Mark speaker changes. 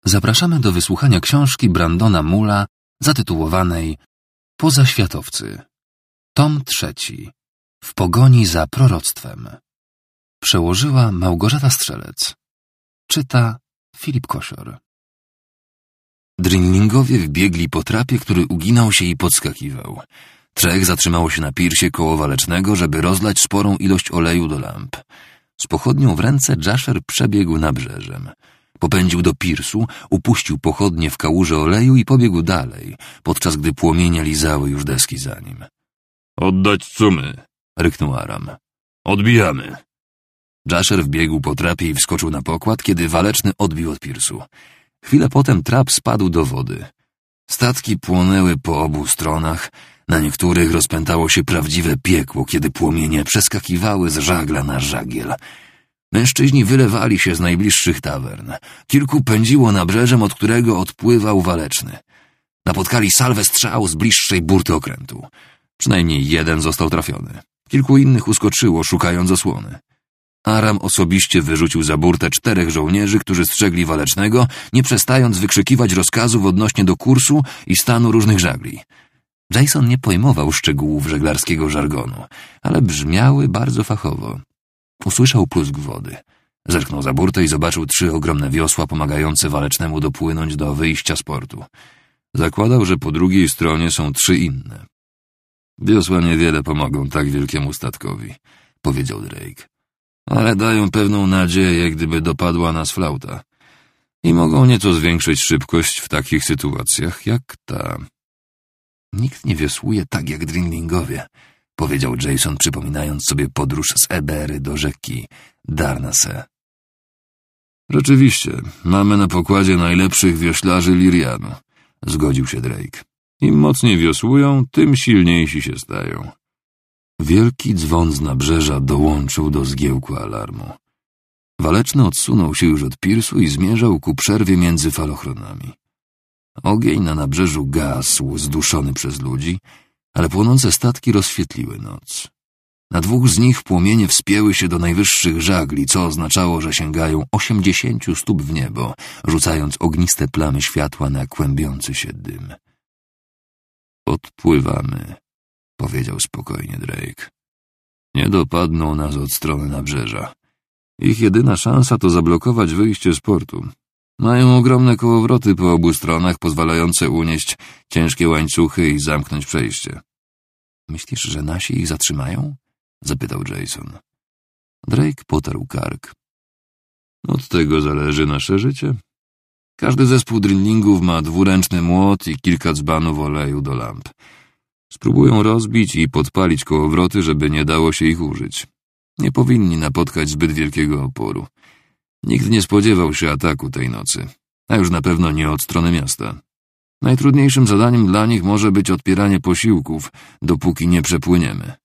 Speaker 1: Zapraszamy do wysłuchania książki Brandona Mulla zatytułowanej Pozaświatowcy. Tom 3. W pogoni za proroctwem. Przełożyła Małgorzata Strzelec. Czyta Filip Kosior. Drinlingowie wbiegli po trapie, który uginał się i podskakiwał. 3 zatrzymało się na pirsie koło Walecznego, żeby rozlać sporą ilość oleju do lamp. Z pochodnią w ręce Jasher przebiegł nabrzeżem. Popędził do pirsu, upuścił pochodnie w kałuże oleju i pobiegł dalej, podczas gdy płomienie lizały już deski za nim.
Speaker 2: Oddać cumy,
Speaker 1: ryknął Aram.
Speaker 2: Odbijamy.
Speaker 1: Jasher wbiegł po trapie i wskoczył na pokład, kiedy Waleczny odbił od pirsu. Chwilę potem trap spadł do wody. Statki płonęły po obu stronach, na niektórych rozpętało się prawdziwe piekło, kiedy płomienie przeskakiwały z żagla na żagiel. Mężczyźni wylewali się z najbliższych tawern. Kilku pędziło nabrzeżem, od którego odpływał Waleczny. Napotkali salwę strzał z bliższej burty okrętu. Przynajmniej jeden został trafiony. Kilku innych uskoczyło, szukając osłony. Aram osobiście wyrzucił za burtę 4 żołnierzy, którzy strzegli Walecznego, nie przestając wykrzykiwać rozkazów odnośnie do kursu i stanu różnych żagli. Jason nie pojmował szczegółów żeglarskiego żargonu, ale brzmiały bardzo fachowo. Usłyszał plusk wody. Zerknął za burtę i zobaczył 3 ogromne wiosła pomagające Walecznemu dopłynąć do wyjścia z portu. Zakładał, że po drugiej stronie są 3 inne. Wiosła niewiele pomogą tak wielkiemu statkowi, powiedział Drake. Ale dają pewną nadzieję, gdyby dopadła nas flauta. I mogą nieco zwiększyć szybkość w takich sytuacjach jak ta. Nikt nie wiosłuje tak jak Drinlingowie, powiedział Jason, przypominając sobie podróż z Ebery do rzeki Darnase.
Speaker 2: Rzeczywiście, mamy na pokładzie najlepszych wioślarzy Lirianu, zgodził się Drake. Im mocniej wiosłują, tym silniejsi się stają.
Speaker 1: Wielki dzwon z nabrzeża dołączył do zgiełku alarmu. Waleczny odsunął się już od pirsu i zmierzał ku przerwie między falochronami. Ogień na nabrzeżu gasł, zduszony przez ludzi, ale płonące statki rozświetliły noc. Na 2 z nich płomienie wspięły się do najwyższych żagli, co oznaczało, że sięgają 80 stóp w niebo, rzucając ogniste plamy światła na kłębiący się dym.
Speaker 2: Odpływamy, powiedział spokojnie Drake. Nie dopadną nas od strony nabrzeża. Ich jedyna szansa to zablokować wyjście z portu. Mają ogromne kołowroty po obu stronach, pozwalające unieść ciężkie łańcuchy i zamknąć przejście.
Speaker 1: Myślisz, że nasi ich zatrzymają? Zapytał Jason. Drake potarł kark.
Speaker 2: Od tego zależy nasze życie. Każdy zespół drillingów ma 2-ręczny młot i kilka dzbanów oleju do lamp. Spróbują rozbić i podpalić kołowroty, żeby nie dało się ich użyć. Nie powinni napotkać zbyt wielkiego oporu. Nikt nie spodziewał się ataku tej nocy, a już na pewno nie od strony miasta. Najtrudniejszym zadaniem dla nich może być odpieranie posiłków, dopóki nie przepłyniemy.